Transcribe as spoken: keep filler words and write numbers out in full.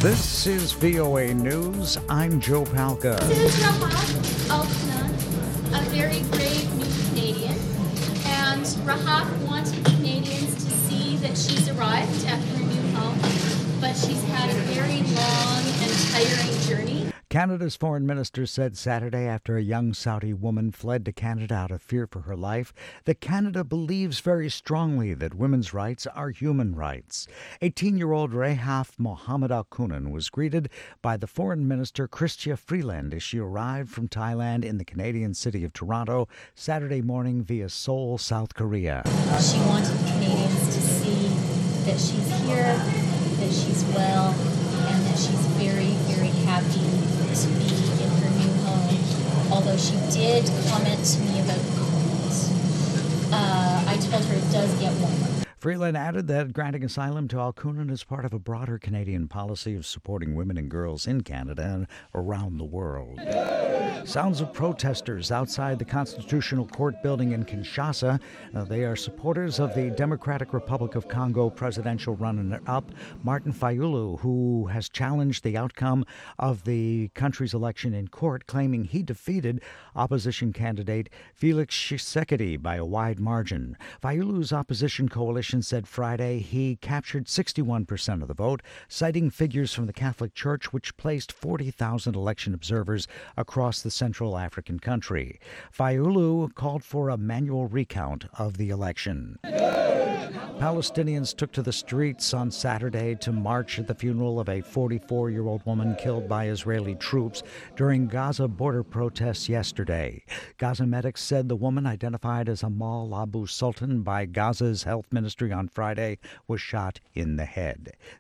This is V O A News. I'm Joe Palca. This is Rahaf Altman, a very brave new Canadian. And Rahaf wanted Canadians to see that she's arrived at her new home, but she's had a very long and tiring journey. Canada's foreign minister said Saturday, after a young Saudi woman fled to Canada out of fear for her life, that Canada believes very strongly that women's rights are human rights. eighteen-year-old Rahaf Mohammed Al Kunan was greeted by the foreign minister Chrystia Freeland as she arrived from Thailand in the Canadian city of Toronto Saturday morning via Seoul, South Korea. She wanted Canadians to see that she's here, that she's well, and that she's very, very happy to be in her new home. Although she did comment to me about the cold. Uh, I told her it does get warmer. Freeland added that granting asylum to Al Kunan is part of a broader Canadian policy of supporting women and girls in Canada and around the world. Sounds of protesters outside the Constitutional Court building in Kinshasa. Uh, they are supporters of the Democratic Republic of Congo presidential runner-up Martin Fayulu, who has challenged the outcome of the country's election in court, claiming he defeated opposition candidate Felix Tshisekedi by a wide margin. Fayulu's opposition coalition said Friday he captured sixty-one percent of the vote, citing figures from the Catholic Church, which placed forty thousand election observers across the Central African country. Fayulu called for a manual recount of the election. Palestinians took to the streets on Saturday to march at the funeral of a forty-four-year-old woman killed by Israeli troops during Gaza border protests yesterday. Gaza medics said the woman, identified as Amal Abu Sultan by Gaza's health ministry on Friday, was shot in the head.